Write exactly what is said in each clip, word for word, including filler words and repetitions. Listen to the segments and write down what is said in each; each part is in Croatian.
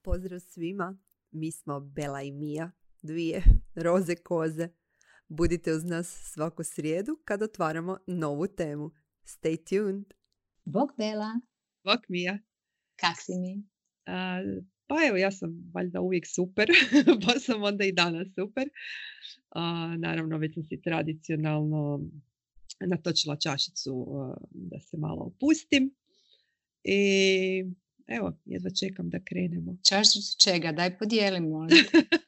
Pozdrav svima, mi smo Bela i Mija, dvije roze koze. Budite uz nas svaku srijedu kad otvaramo novu temu. Stay tuned! Bog Bela! Bog Mija! Kak si mi? A, pa evo, ja sam valjda uvijek super, pa sam onda i danas super. A, naravno, već sam si tradicionalno natočila čašicu a, da se malo opustim. I evo, jedva čekam da krenemo. Čašicu čega? Daj podijeli, molim.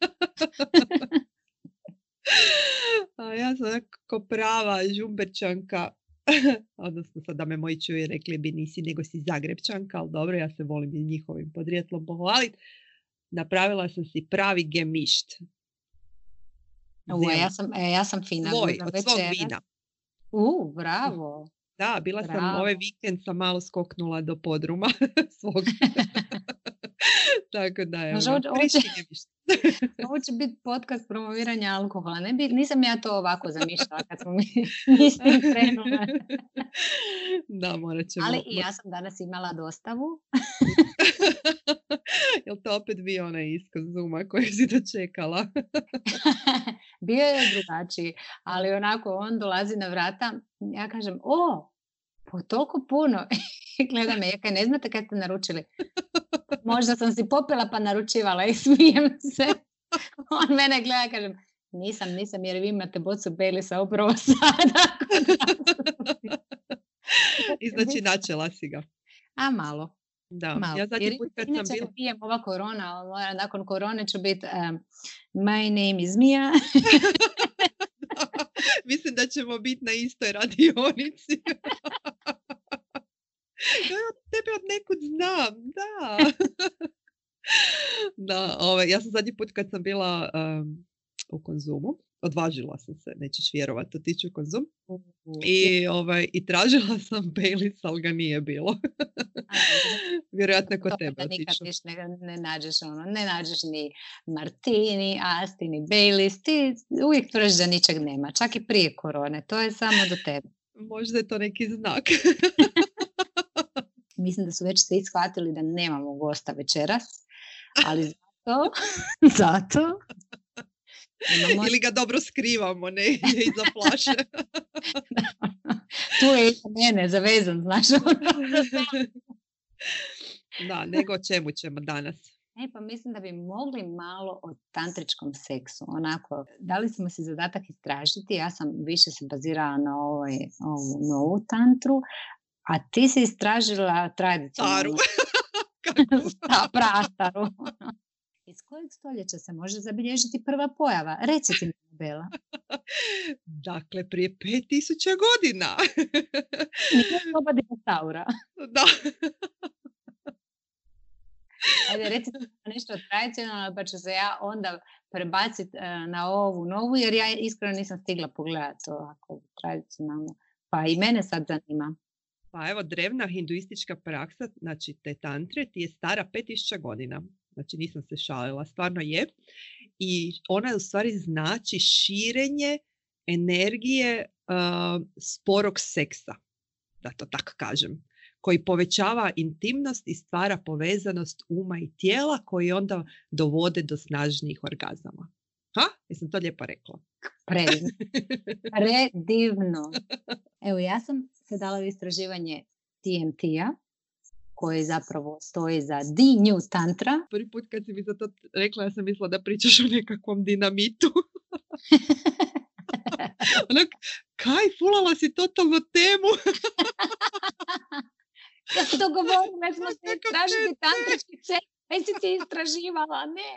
A ja sam onako prava žumberčanka, odnosno sad da me moji čuje rekli bi nisi nego si Zagrebčanka, ali dobro, ja se volim i njihovim podrijetlom pohvaliti. Napravila sam si pravi gemišt. Uj, ja sam, e, ja sam fina. Svoj, od svog vina. U, bravo. Da, bila bravo. sam ovaj vikend sam malo skoknula do podruma svog. Tako da je. Može, ovo će biti podcast promoviranja alkohola. Ne bi, nisam ja to ovako zamišljala kad smo mi s tim krenule. Da, morat ćemo. Ali i ja sam danas imala dostavu. Jel to opet bio onaj iskaz Zuma koji si dočekala? Bio je drugačiji, ali onako on dolazi na vrata, ja kažem, o, po toliko puno. Gleda me, ja kaj ne znate kad ste naručili. Možda sam si popila pa naručivala i smijem se. On mene gleda, kažem, nisam, nisam jer vi imate bocu Baileysa upravo sada. I znači načela si ga. A malo. Da, malo. Ja zadnji put kad sam inače bila... pijem ova korona, ali nakon korone ću biti um, my name is Mija. Mislim da ćemo biti na istoj radionici. Ja tebe od nekud znam, da. Da, ovaj, ja sam zadnji put kad sam bila um, u Konzumu, odvažila sam se, nećeš vjerovati, otići u Konzum. I, ovaj, i tražila sam Baileys, ali ga nije bilo. Vjerojatno kod tebe otišao. Nikad ne, ne nađeš ono, ne nađeš ni Martini, Asti, ni Baileys. Ti uvijek tvrdiš da ničeg nema, čak i prije korone. To je samo do tebe. Možda je to neki znak. Mislim da su već svi shvatili da nemamo gosta večeras, ali zato, zato imamo... Ili ga dobro skrivamo, ne iza flaše. Tu je iza mene zavezan, znaš. Da, nego o čemu ćemo danas? E, pa mislim da bi mogli malo o tantričkom seksu. Onako, dali smo si zadatak istražiti, ja sam više se bazirala na ovoj, ovu novu tantru, a ti si istražila tradicionalnu. Staru. Sta, prastaru. Iz kojeg stoljeća se može zabilježiti prva pojava? Reci ti mi, Bela. Dakle, prije pet tisuća godina. Nije doba dinosaura. Da. Ajde, reci ti nešto tradicionalno, pa ću se ja onda prebaciti na ovu novu, jer ja iskreno nisam stigla pogledati ovako tradicionalno. Pa i mene sad zanima. Pa evo, drevna hinduistička praksa, znači te tantre, ti je stara pet tisuća godina. Znači nisam se šalila, stvarno je. I ona u stvari znači širenje energije uh, sporog seksa, da to tako kažem, koji povećava intimnost i stvara povezanost uma i tijela koji onda dovode do snažnijih orgazama. Ha? Jesam to lijepo rekla? Predivno. Predivno. Evo, ja sam se dala u istraživanje T M T-a, koji zapravo stoji za The New Tantra. Prvi put kad si mi za to rekla, ja sam mislila da pričaš o nekakvom dinamitu. Onak, kaj, fulala si totalno temu. Ja sam to govorila, ja smo se istražiti tantrički seks, aj si ti istraživala, ne.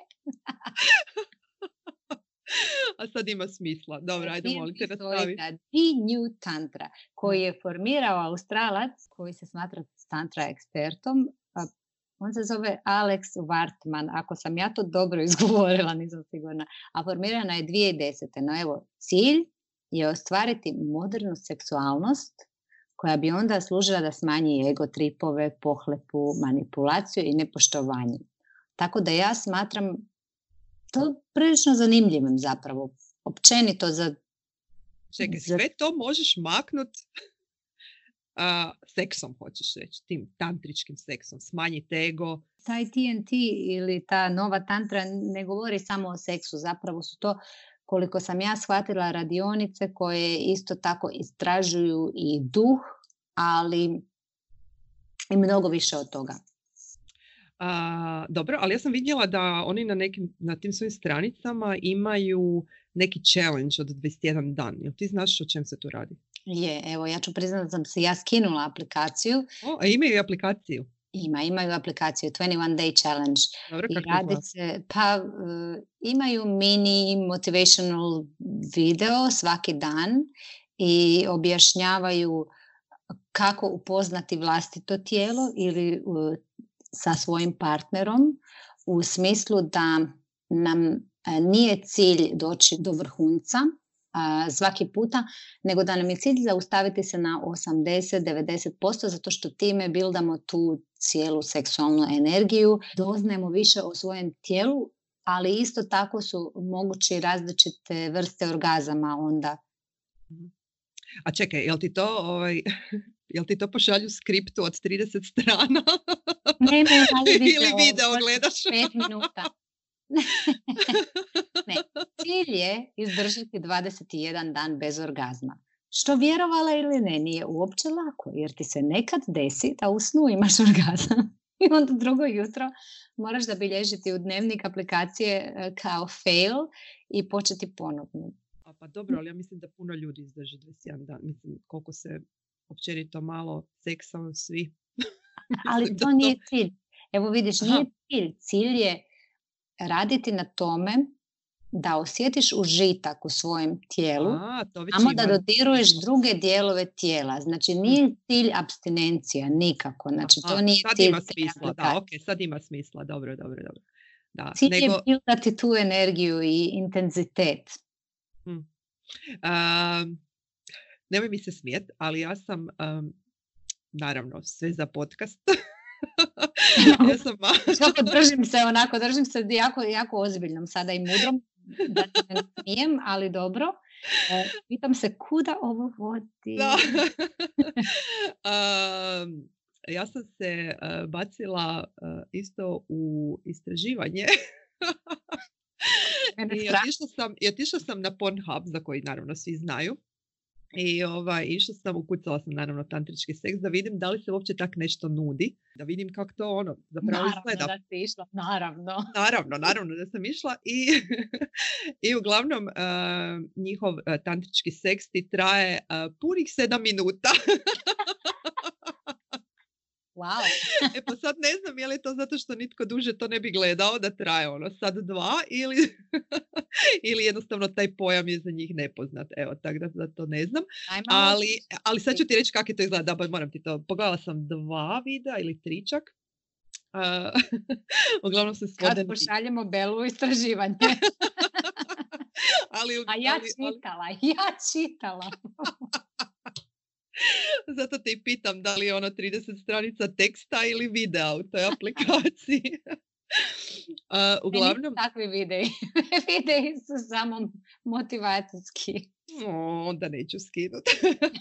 A sad ima smisla. Dobro, ajde, molim te nastavi. The New Tantra, koji je formirao Australac, koji se smatra tantra ekspertom. On se zove Alex Wartman, ako sam ja to dobro izgovorila, nisam sigurna. A formirana je dvije tisuće desete. No evo, cilj je ostvariti modernu seksualnost koja bi onda služila da smanji ego tripove, pohlepu, manipulaciju i nepoštovanje. Tako da ja smatram to prilično zanimljivim zapravo. Općenito za... Čekaj, za... sve to možeš maknut uh, seksom, hoćeš reći, tim tantričkim seksom. Smanjiti ego, Taj T N T ili ta nova tantra ne govori samo o seksu, zapravo su to, koliko sam ja shvatila, radionice koje isto tako istražuju i duh, ali i mnogo više od toga. A, dobro, ali ja sam vidjela da oni na, nekim, na tim svojim stranicama imaju neki challenge od dvadeset jedan dan. Jel ti znaš o čem se tu radi? Je, evo, ja ću priznati da sam se ja skinula aplikaciju. O, a imaju i aplikaciju? Ima, imaju aplikaciju dvadeset jedan day challenge. Dobro, I kako radi se, pa uh, imaju mini motivational video svaki dan i objašnjavaju kako upoznati vlastito tijelo ili uh, sa svojim partnerom, u smislu da nam uh, nije cilj doći do vrhunca uh, svaki puta, nego da nam je cilj zaustaviti se na osamdeset do devedeset posto, zato što time bildamo tu cijelu seksualnu energiju, doznajemo više o svojem tijelu, ali isto tako su mogući različite vrste orgazama onda. A čekaj, jel ti to, ovaj, jel ti to pošalju skriptu od trideset strana? Ne, ne, ali video, ili video gledaš? pet minuta. Ne, cilj je izdržati dvadeset jedan dan bez orgazma. Što, vjerovala ili ne, nije uopće lako, jer ti se nekad desi da u snu imaš orgazam. I onda drugo jutro moraš zabilježiti u dnevnik aplikacije kao fail i početi ponovno. A pa dobro, ali ja mislim da puno ljudi izdrži dvadeset jedan dan. Mislim, koliko se općenito malo seksamo svi. Ali to nije cilj. Evo vidiš, nije cilj. Cilj je raditi na tome da osjetiš užitak u svojem tijelu, A, samo da dodiruješ druge dijelove tijela. Znači, nije cilj apstinencija, nikako. Znači, to Aha, nije sad cilj. ima smisla, da, ok, sad ima smisla, dobro, dobro, dobro. Da, cilj nego... je bildati tu energiju i intenzitet. Hmm. Um, nemoj mi se smijet, ali ja sam, um, naravno, sve za podcast. Ja sam... Što držim se onako, držim se jako, jako ozbiljnom sada i mudrom, da se ne smijem, ali dobro. E, pitam se kuda ovo vodi. Da. um, ja sam se uh, bacila uh, isto u istraživanje. I otišla sam, i otišla sam na Pornhub, za koji naravno svi znaju. I ovaj, išla sam, ukucala sam naravno tantrički seks da vidim da li se uopće tak nešto nudi. Da vidim kako to ono zapravo naravno izgleda. Da si išla, naravno. Naravno, naravno da sam išla i, i uglavnom uh, njihov uh, tantrički seks ti traje uh, punih sedam minuta. Wow. E pa sad ne znam je li to zato što nitko duže to ne bi gledao da traje ono sad dva ili, ili jednostavno taj pojam je za njih nepoznat. Evo, tako da, da to ne znam. Ali, ali sad ću ti reći kako je to izgleda. Da, moram ti to. Pogledala sam dva videa ili tri čak. Uh, uglavnom se svode... Kad pošaljemo Belu u istraživanje. ali, A ja ali, čitala, ali... ja čitala. Zato te i pitam da li je ono trideset stranica teksta ili videa u toj aplikaciji. uh, uglavnom... Ne, takvi videi. Videi su samo motivacijski. O, onda neću skinuti.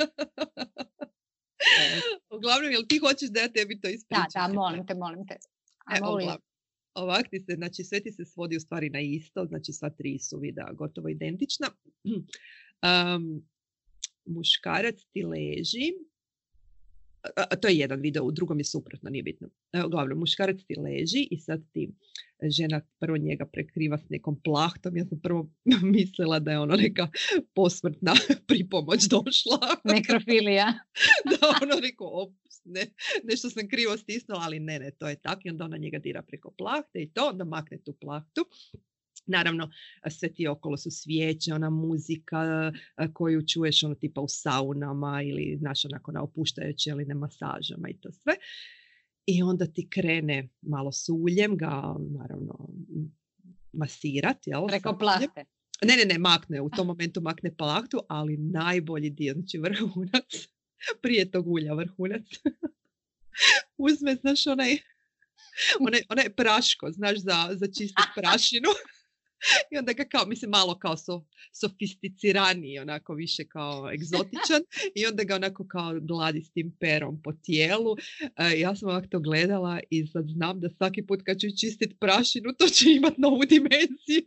Uglavnom, jel ti hoćeš da ja tebi to ispričam? Da, da, molim te, molim te. E, uglavnom, ovak ti se, znači sve ti se svodi u stvari na isto, znači sva tri su videa gotovo identična. Um, muškarac ti leži, a, a to je jedan video, u drugom je suprotno, nije bitno. E, uglavnom, muškarac ti leži i sad ti žena prvo njega prekriva s nekom plahtom. Ja sam prvo mislila da je ono neka posmrtna pripomoć došla. Nekrofilija. Da, ono neko, ops, ne, nešto sam krivo stisnula, ali ne, ne, to je tako. I onda ona njega dira preko plahte i to, onda makne tu plahtu. Naravno, sve ti okolo su svijeće, ona muzika koju čuješ ono tipa u saunama ili znaš onako na opuštajuće ili na masažama i to sve. I onda ti krene malo s uljem ga naravno masirati. Jel? Preko plahte. Ne, ne, ne, makne. U tom momentu makne plahtu, ali najbolji dio, znači vrhunac, prije tog ulja vrhunac, uzme, znaš, onaj, onaj, onaj praško, znaš, za, za čistiti prašinu. I onda ga kao, mislim, malo kao so, sofisticiraniji, onako više kao egzotičan. I onda ga onako kao gladi s tim perom po tijelu. E, ja sam ovako to gledala i sad znam da svaki put kad ću čistiti prašinu, to će imati novu dimenziju.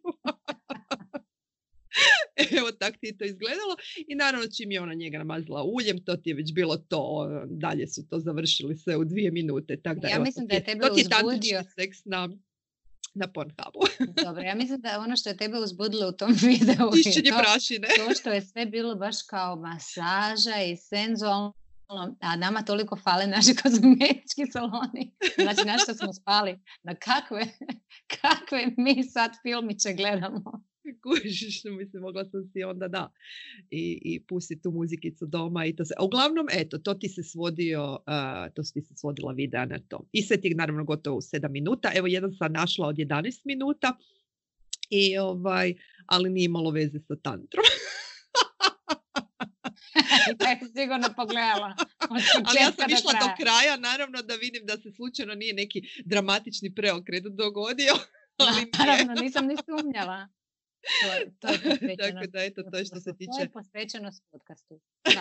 Evo, tak ti je to izgledalo. I naravno, čim je ona njega namazila uljem, to ti je već bilo to. Dalje su to završili sve u dvije minute. Tak da, ja evo, mislim da je tebe to ti je uzbudio... tantrički seks na, na Pornhubu. Dobro, ja mislim da ono što je tebe uzbudilo u tom videu Čišćenje je to, prašine. to što je sve bilo baš kao masaža i senzualno, a nama toliko fale naši kozmetički saloni. Znači, na što smo spali? Na kakve, kakve mi sad filmiće gledamo? Kužiš, mislim, mogla sam si onda da i, i pustiti tu muzikicu doma i to se. A uglavnom, eto, to ti se svodio, uh, to ti se svodila videa na to. I sve ti je naravno gotovo u sedam minuta. Evo, jedan sam našla od jedanaest minuta, i, ovaj, ali nije imalo veze sa tantrom. Ja sam sigurno pogledala. Ali ja sam išla do kraja, naravno da vidim da se slučajno nije neki dramatični preokret dogodio. Ali naravno, nisam ni sumnjala. To, to je posvećeno. Tako da, eto, to je što se tiče. To je posvećeno s podcastu.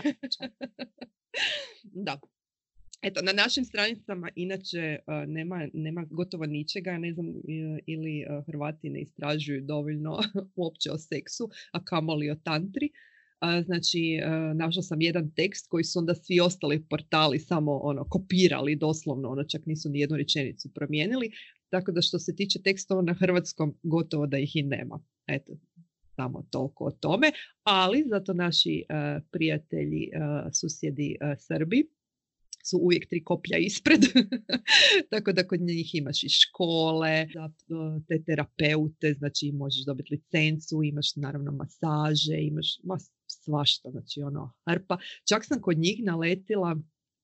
Da. Eto, na našim stranicama inače uh, nema, nema gotovo ničega, ne znam, ili uh, Hrvati ne istražuju dovoljno uopće o seksu, a kamoli o tantri. Uh, znači, uh, našla sam jedan tekst koji su onda svi ostali portali samo ono kopirali doslovno, ono čak nisu ni jednu rečenicu promijenili. Tako da što se tiče tekstova na hrvatskom, gotovo da ih i nema. Eto, samo toliko o tome. Ali zato naši uh, prijatelji, uh, susjedi uh, Srbi su uvijek tri koplja ispred. Tako da kod njih imaš i škole, te terapeute, znači možeš dobiti licencu, imaš naravno masaže, imaš mas, svašta, znači ono hrpa. Čak sam kod njih naletila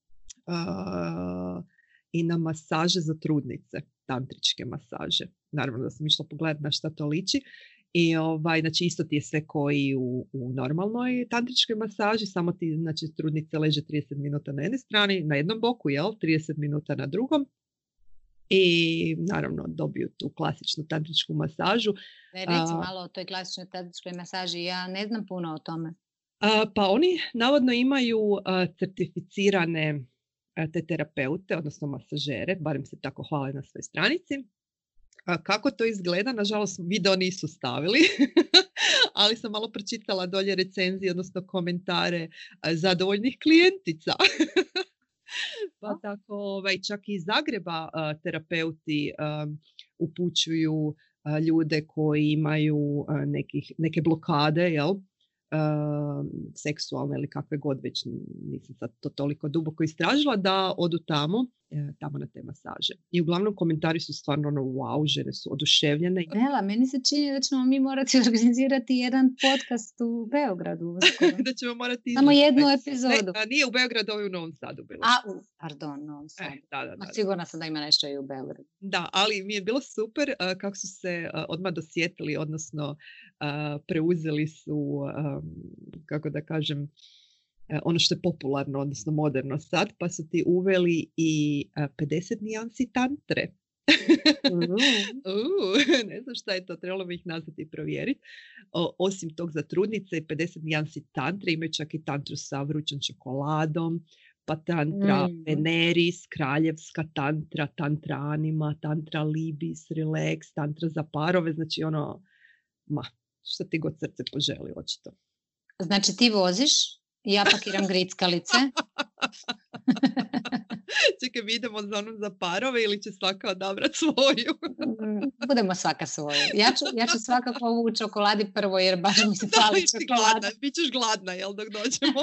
uh, i na masaže za trudnice, tantričke masaže. Naravno da sam išla pogledati na šta to liči. I ovaj, znači isto ti je sve koji u, u normalnoj tantričkoj masaži, samo ti, znači, trudnice leže trideset minuta na jednoj strani, na jednom boku, jel, trideset minuta na drugom. I naravno dobiju tu klasičnu tantričku masažu. Ne, reci uh, malo o toj klasičnoj tantričkoj masaži, ja ne znam puno o tome. Uh, pa oni navodno imaju uh, certificirane uh, te terapeute, odnosno masažere, barem se tako hvale na svojoj stranici. A kako to izgleda? Nažalost, video nisu stavili, ali sam malo pročitala dolje recenzije, odnosno komentare zadovoljnih klijentica. Pa tako, ovaj, čak i iz Zagreba uh, terapeuti um, upućuju uh, ljude koji imaju uh, nekih, neke blokade, jel? Uh, seksualne ili kakve god, već nisam sad to toliko duboko istražila, da odu tamo, uh, tamo na te masaže. I uglavnom komentari su stvarno ono, wow, žene su oduševljene. Nela, meni se čini da ćemo mi morati organizirati jedan podcast u Beogradu. Da ćemo morati... Samo jednu epizodu. Ne, a nije u Beogradu, ovo je u Novom Sadu bilo. A, u, pardon, Novom Sadu. E, da, da, da, sigurna sam da ima nešto i u Beogradu. Da, ali mi je bilo super uh, kako su se uh, odmah dosjetili, odnosno uh, preuzeli su, um, kako da kažem, uh, ono što je popularno, odnosno moderno sad, pa su ti uveli i uh, pedeset nijansi tantre. uh, ne znam šta je to, trebalo bi ih nazvati i provjeriti. O, osim tog za trudnice i pedeset nijansi tantre, imaju čak i tantru sa vrućom čokoladom, pa tantra mm. Veneris, kraljevska tantra, tantra anima, tantra libis, relax, tantra za parove, znači ono, ma, što ti god srce poželi, očito. Znači ti voziš, ja pakiram grickalice. Čekaj, mi idemo za onom za parove ili će svaka odabrati svoju? Budemo svaka svoju. Ja ću, ja ću svakako ovu u čokoladi prvo, jer baš mi se fali čokolada. Bićeš gladna, jel, dok dođemo?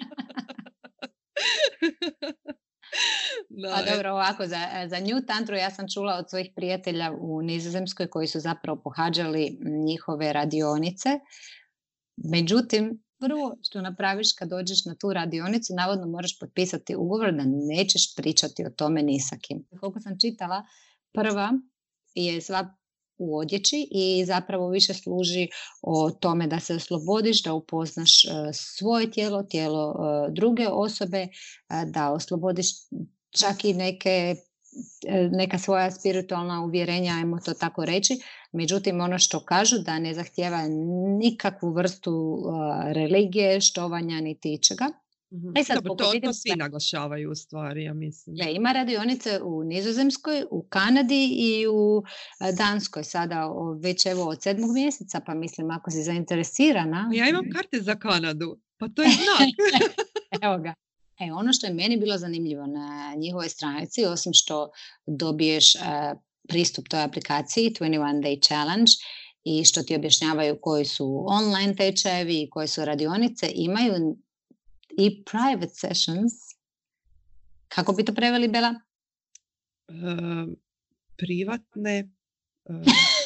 No, pa dobro, ovako, za, za nju tantru ja sam čula od svojih prijatelja u Nizozemskoj koji su zapravo pohađali njihove radionice. Međutim, prvo što napraviš kad dođeš na tu radionicu, navodno moraš potpisati ugovor da nećeš pričati o tome ni sa kim. Koliko sam čitala, prva je sva u odjeći i zapravo više služi o tome da se oslobodiš, da upoznaš svoje tijelo, tijelo druge osobe, da oslobodiš čak i neke neka svoja spiritualna uvjerenja, ajmo to tako reći. Međutim, ono što kažu da ne zahtijeva nikakvu vrstu uh, religije, štovanja niti ičega. Mm-hmm. E sad, Dobro, to, vidim, to svi naglašavaju u stvari, ja mislim. Gle, ima radionice u Nizozemskoj, u Kanadi i u Danskoj sada već evo od sedmog mjeseca, pa mislim ako si zainteresirana. Ja imam karte za Kanadu, pa to je znak. Evo ga. E, ono što je meni bilo zanimljivo na njihovoj stranici, osim što dobiješ uh, pristup toj aplikaciji dvadeset jedan day challenge i što ti objašnjavaju koji su online tečajevi i koje su radionice, imaju i private sessions. Kako bi to preveli, Bela? Uh, privatne. Uh...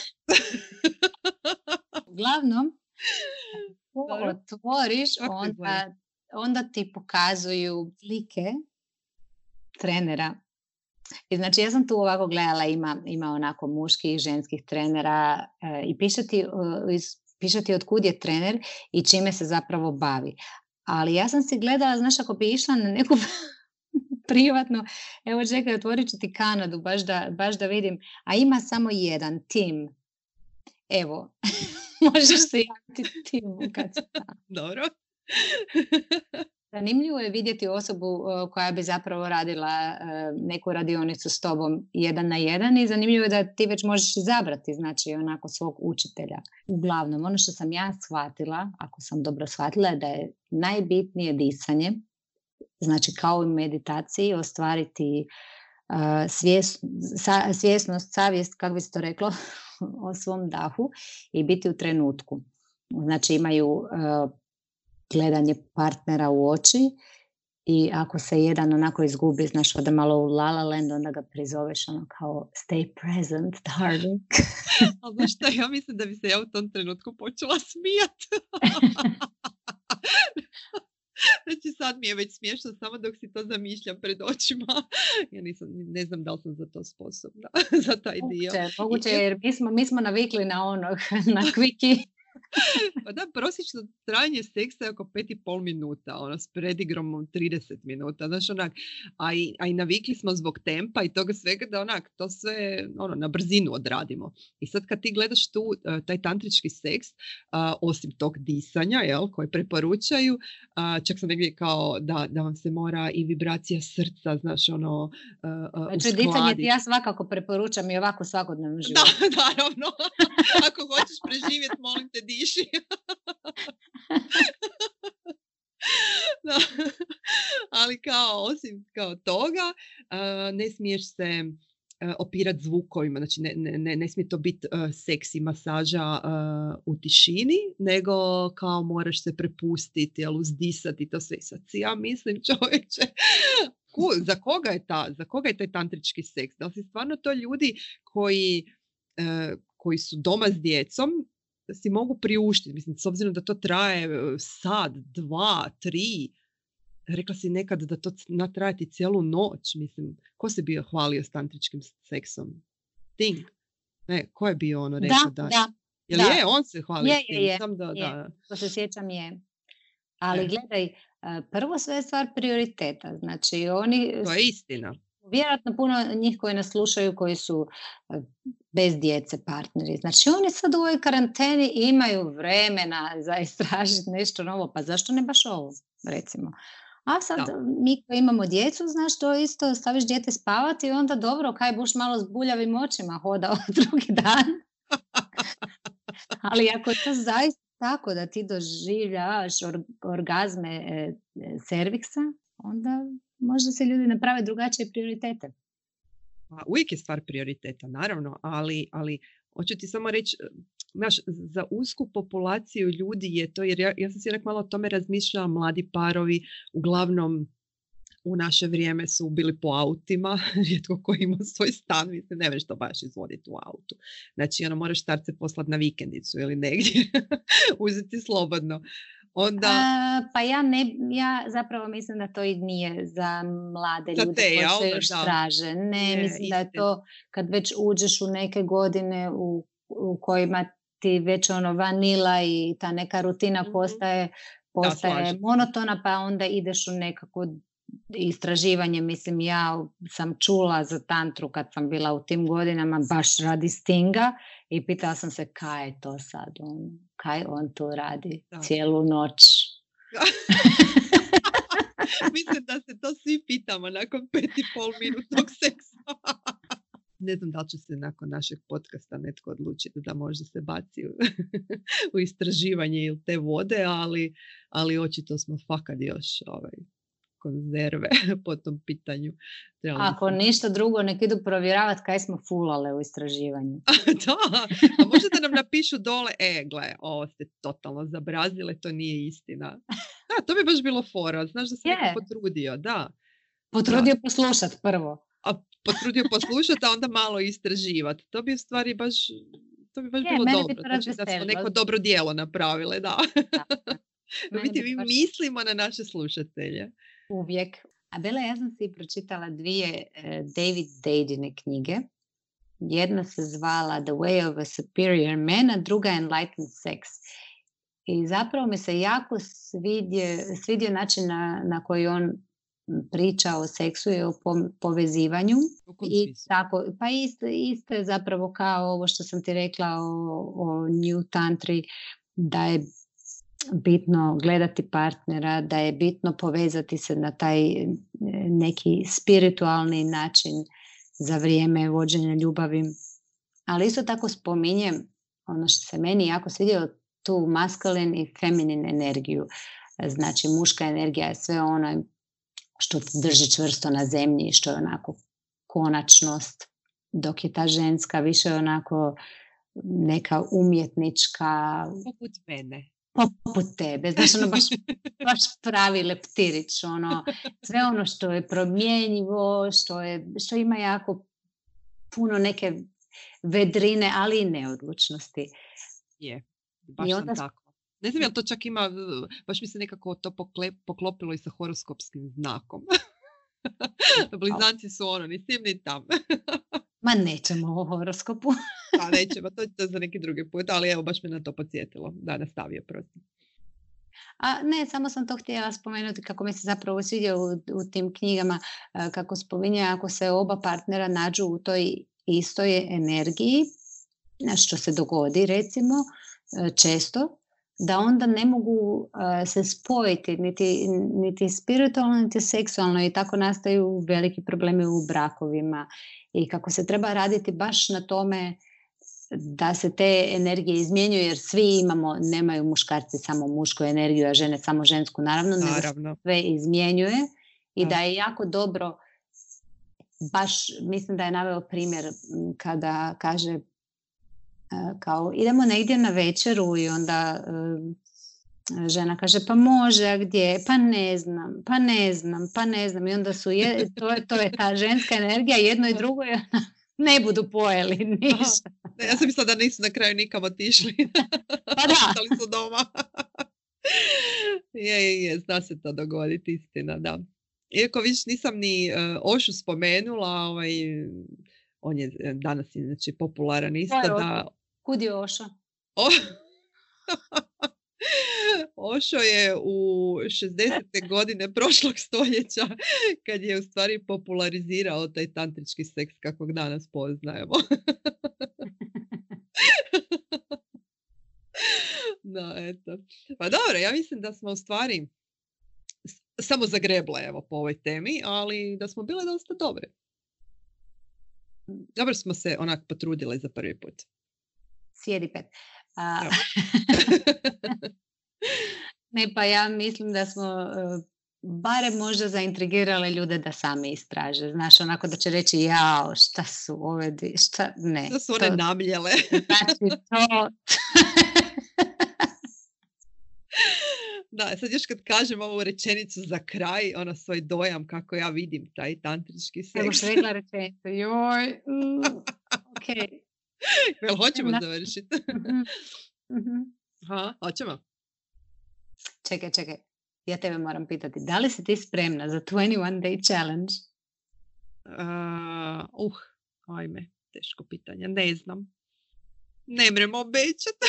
Uglavnom, otvoriš, onda, onda ti pokazuju slike trenera. I znači, ja sam tu ovako gledala, ima, ima onako muških i ženskih trenera uh, i piše ti, uh, iz, piše ti otkud je trener i čime se zapravo bavi. Ali ja sam si gledala, znaš, ako bi išla na neku privatno, evo čekaj, otvorit ću ti Kanadu, baš da, baš da vidim, a ima samo jedan tim. Evo, možeš se javiti timu kad se tamo. Dobro. Zanimljivo je vidjeti osobu uh, koja bi zapravo radila uh, neku radionicu s tobom jedan na jedan i zanimljivo je da ti već možeš izabrati, znači onako svog učitelja. Uglavnom, ono što sam ja shvatila, ako sam dobro shvatila, je da je najbitnije disanje, znači kao u meditaciji ostvariti uh, svijest, sa, svjesnost, savjest, kako bi se to reklo, o svom dahu i biti u trenutku. Znači imaju uh, gledanje partnera u oči i ako se jedan onako izgubi, znaš, ode malo u La La Land, onda ga prizoveš ono kao stay present, darling. Ali znaš šta, ja mislim da bi se ja u tom trenutku počela smijati. Znači sad mi je već smiješno samo dok si to zamišljam pred očima. Ja nisam, ne znam da li sam za to sposobna, za taj dio. Moguće, moguće jer mi smo, mi smo navikli na onog, na kviki. Pa da, prosječno trajanje seksa je oko pet i pol minuta, ono, s predigrom trideset minuta, znaš, onak, a i, a i navikli smo zbog tempa i toga svega da onak, to sve, ono, na brzinu odradimo. I sad kad ti gledaš tu, taj tantrički seks, uh, osim tog disanja, jel, koji preporučaju, uh, čak sam negdje kao da, da vam se mora i vibracija srca, znaš, ono, uh, uh, znači, disanje ti ja svakako preporučam i ovako svakodnevno životu. Da, naravno. Ako hoćeš preživjeti, molim te, diši. Da. Ali kao, osim kao toga, uh, ne smiješ se uh, opirati zvukovima, znači ne, ne, ne smije to biti uh, seksi masaža uh, u tišini, nego kao moraš se prepustiti, jel, uzdisati, to sve. Sad si ja mislim, čovječe, Ku, za koga je ta, za koga je taj tantrički seks? Da li si stvarno to ljudi koji, uh, koji su doma s djecom, si mogu priuštiti, mislim, s obzirom da to traje sat, dva, tri, rekla si nekad da to natrajati cijelu noć, mislim, ko se bio hvalio s tantričkim seksom? Ting. Ne, ko je bio ono rekao da? Da, da. Jel da. je, on se hvalio je, s tim? Je, Sam da, je. da. To se sjećam je. Ali e. gledaj, prvo sve je stvar prioriteta, znači oni... To je istina. Vjerojatno puno njih koji nas slušaju, koji su bez djece partneri. Znači oni sad u ovoj karanteni imaju vremena za istražiti nešto novo, pa zašto ne baš ovo, recimo. A sad da. Mi koji imamo djecu, znaš, to isto, staviš dijete spavati i onda dobro, kaj buš malo s buljavim očima hodao drugi dan. Ali ako je to zaista tako da ti doživljavaš or- orgazme e, serviksa, onda možda se ljudi naprave drugačije prioritete. Uvijek je stvar prioriteta, naravno, ali, ali hoću ti samo reći, znaš, za usku populaciju ljudi je to, jer ja, ja sam si nek malo o tome razmišljala, mladi parovi uglavnom u naše vrijeme su bili po autima, rijetko ko ima svoj stan, mislim, ne možeš to baš izvoditi u autu. Znači, ono, moraš starce poslati na vikendicu ili negdje, uzeti slobodno. Onda... A, pa ja, ne, ja zapravo mislim da to i nije za mlade za ljude te, koji ja, se još da. traže. Ne, ne mislim istina. Da je to kad već uđeš u neke godine u, u kojima ti već ono vanila i ta neka rutina mm-hmm. postaje, postaje monotona, pa onda ideš u nekako istraživanje, mislim, ja sam čula za tantru kad sam bila u tim godinama, baš radi Stinga, i pitala sam se kaj je to sad, on, kaj on tu radi Da. cijelu noć. Mislim da se to svi pitamo nakon pet i pol minutnog seksa. Ne znam da li će se nakon našeg podcasta netko odlučiti da možda se baci u, u istraživanje ili te vode, ali, ali očito smo fakat još ovaj, konzerve po tom pitanju. Trebali Ako smo- ništa drugo, nek idu provjeravati kaj smo fulale u istraživanju. Da, a možete nam napišu dole, e, gle, ovo ste totalno zabrazile, to nije istina. Da, to bi baš bilo fora, znaš da se Je. neko potrudio, da. Potrudio poslušati prvo. A potrudio poslušati, a onda malo istraživati. To bi u stvari baš, to bi baš Je, bilo mene bi dobro. to Znači da smo razveselilo. neko dobro djelo napravile, da. Da, da. U Mene biti bi mi baš- mislimo na naše slušatelje. Uvijek. A Bela, ja sam si pročitala dvije eh, David Deidine knjige. Jedna se zvala The Way of a Superior Man, a druga Enlightened Sex. I zapravo mi se jako svidio, svidio način na, na koji on priča o seksu i o po- povezivanju. U kom I smislu? tako, pa isto, isto je zapravo kao ovo što sam ti rekla o, o New Tantri, da je bitno gledati partnera, da je bitno povezati se na taj e, neki spiritualni način za vrijeme vođenja ljubavi. Ali isto tako spominjem ono što se meni jako svidjelo, tu masculine i feminine energiju. Znači muška energija je sve ono što te drži čvrsto na zemlji, što je onako konačnost, dok je ta ženska više onako neka umjetnička, Poput mene. poput tebe, znaš, ono baš, baš pravi leptirić, ono, sve ono što je promjenjivo, što, je, što ima jako puno neke vedrine, ali i neodlučnosti. Je, baš I sam onda- tako. Ne znam, jel to čak ima, baš mi se nekako to pokle- poklopilo i sa horoskopskim znakom. Blizanci su ono, ni sim ni tam. Ma nećemo o horoskopu. Pa nećemo, to je to za neki drugi put, ali evo, baš me na to podsjetilo. Da, nastavio, prosim. A ne, samo sam to htjela spomenuti kako mi se zapravo svidio u, u tim knjigama, e, kako spominje ako se oba partnera nađu u toj istoj energiji, na što se dogodi recimo e, često, da onda ne mogu e, se spojiti niti, niti spiritualno, niti seksualno i tako nastaju veliki problemi u brakovima i kako se treba raditi baš na tome da se te energije izmjenjuju, jer svi imamo, nemaju muškarci samo mušku energiju, a žene samo žensku, naravno, nego se Naravno. sve izmjenjuje i Da. da je jako dobro, baš mislim da je naveo primjer m, kada kaže e, kao idemo negdje na večeru i onda e, žena kaže pa može, a gdje, pa ne znam, pa ne znam, pa ne znam i onda su, je, to, je, to je ta ženska energija, jedno i drugo je, ne budu pojeli ništa. Ne, ja sam mislila da nisu na kraju nikam otišli. Pa da. Ostali su doma. je, je, je, zna se to dogoditi, istina, da. Iako viš nisam ni uh, Ošu spomenula, ovaj, on je eh, danas inače popularan isto, Ko je da... Kud je Ošo? O... Ošo je u šezdesete godine prošlog stoljeća kad je u stvari popularizirao taj tantrički seks kakvog danas poznajemo. Da, eto. Pa dobro, ja mislim da smo u stvari s- samo zagreble evo po ovoj temi, ali da smo bile dosta dobre. Dobro smo se onak potrudile za prvi put. Sjedi pet. A, Evo. ne, pa ja mislim da smo uh, barem možda zaintrigirale ljude da sami istraže. Znaš, onako da će reći, jao, šta su ove dvije, šta, ne. Da su one to- namljele. Znači, to... Da, sad još kad kažem ovu rečenicu za kraj, ono svoj dojam kako ja vidim taj tantrički Evo seks. što rekla rečenicu, joj, mm, ok. Jel hoćemo Da. završiti? Mhm, mhm. Aha, hoćemo. Čekaj, čekaj, ja tebe moram pitati, da li si ti spremna za dvadeset jedan day challenge? Uh, uh, ajme, teško pitanje, ne znam. Ne mrem obećati.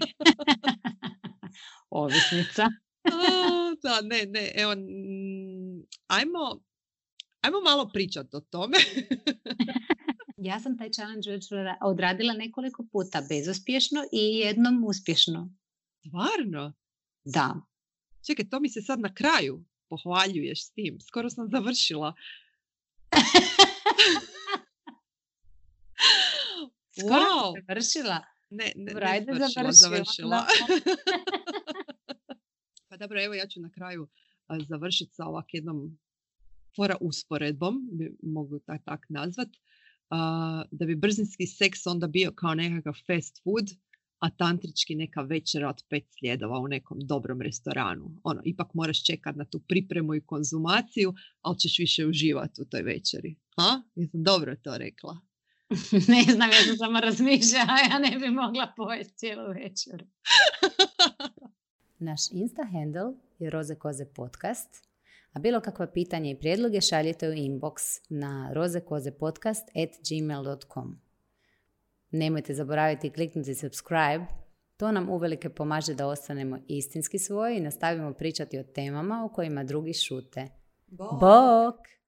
Ovisnica. A, da, ne, ne, evo, mm, ajmo, ajmo malo pričati o tome. Ja sam taj challenge već odradila nekoliko puta bezuspješno i jednom uspješno. Stvarno? Da. Čekaj, to mi se sad na kraju pohvaljuješ s tim. Skoro sam završila. Skoro Wow. sam završila? Ne, ne, Vrajde, ne završila, završila. završila. Pa dobro, evo ja ću na kraju a, završiti sa ovak jednom fora usporedbom, bi, mogu tak, tak nazvat, a, da bi brzinski seks onda bio kao nekakav fast food, a tantrički neka večera od pet sljedova u nekom dobrom restoranu. Ono, ipak moraš čekat na tu pripremu i konzumaciju, ali ćeš više uživati u toj večeri. Ha? Jesam dobro to rekla? Ne znam, ja sam samo razmišljala, ja ne bi mogla pojesti cijelu večer. Naš Insta handle je Roze Koze podcast, a bilo kakva pitanja i prijedloge šaljite u inbox na rozekozepodcast at gmail dot com. Nemojte zaboraviti kliknuti subscribe, to nam uvelike pomaže da ostanemo istinski svoji i nastavimo pričati o temama o kojima drugi šute. Bok! Bok!